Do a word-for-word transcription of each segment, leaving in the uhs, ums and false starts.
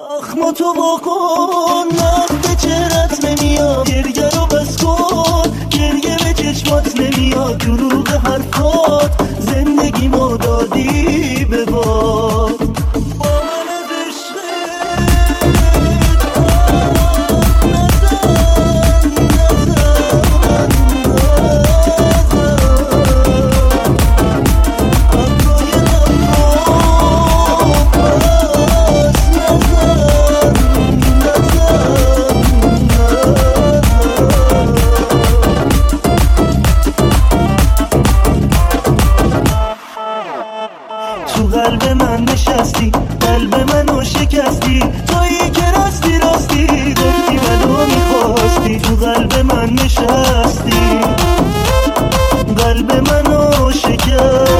زخم تو بکن، نقد چهرت نمیاد، گریه رو بس کن، گریه به چشمات نمیاد، دروغ حرفات زندگی ما دادی به باد. تو قلب من نشستی، قلب منو شکستی، تویی که راستی راستی گفتی منو میخواستی. تو قلب من نشستی، قلب منو شکستی،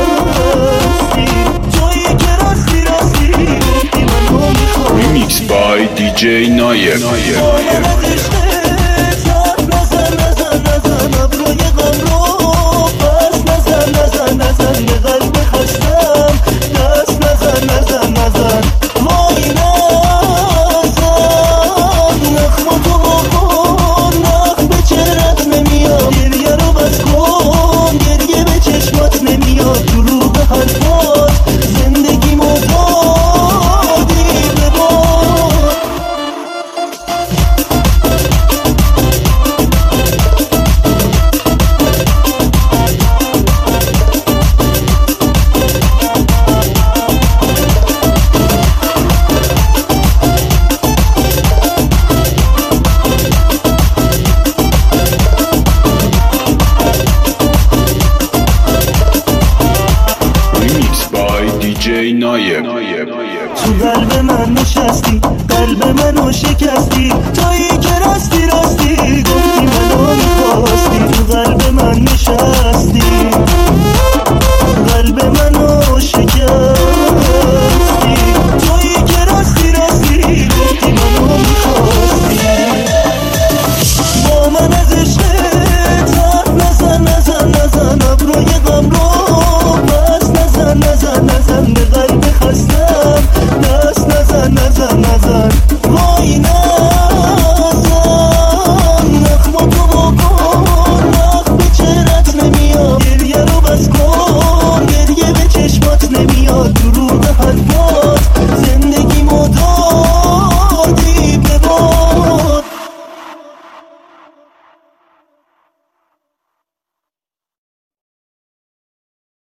تویی که راستی راستی گفتی منو میخواستی. Remix by دی جی نایر. دی جی نایر. تو قلب من نشستی، قلب منو شکستی، تویی که راستی راستی گفتی منو میخواستی. تو قلب من نشستی.